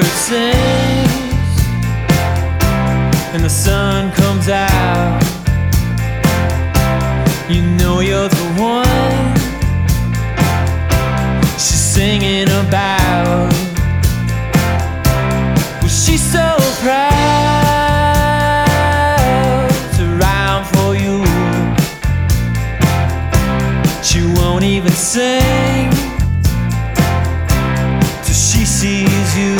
bird sings and the sun comes out, you know you're the one she's singing about. Well, she's so proud to rhyme for you. She won't even sing till she sees you.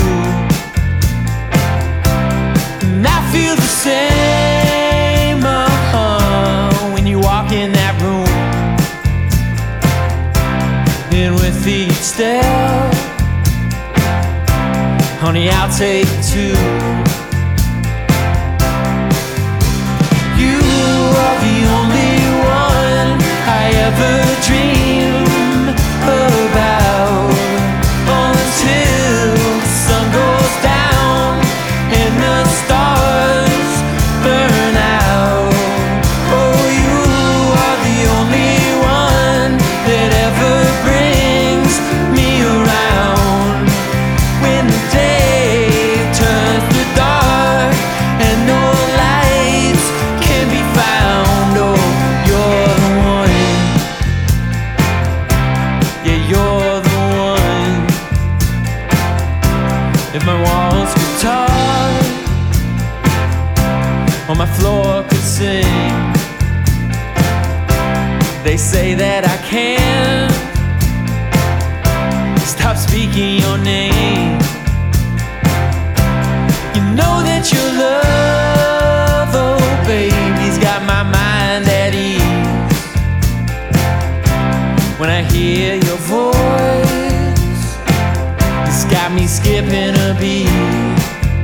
And I feel the same when you walk in that room. And with each step, honey, I'll take two. You are the only one I ever dream about, until the sun goes down and the stars burn out. Oh, you are the only one that ever brings me around. When the day turns to dark and no lights can be found, oh, you're the one. Yeah, you're the one. If my walls could talk or my floor could sing, they say that I can't stop speaking your name. You know that your love, oh baby's got my mind at ease. When I hear your voice, it's got me skipping a beat.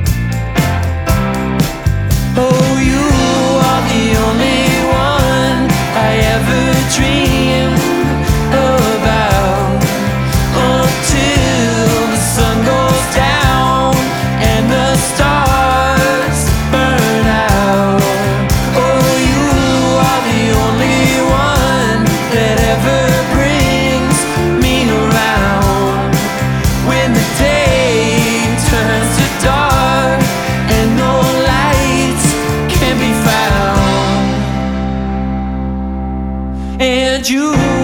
Oh, you are the only one I ever dreamed about, until the sun goes down and the stars burn out. Oh, you are the only one that ever brings me around. When the day turns to dark and no lights can be found, and you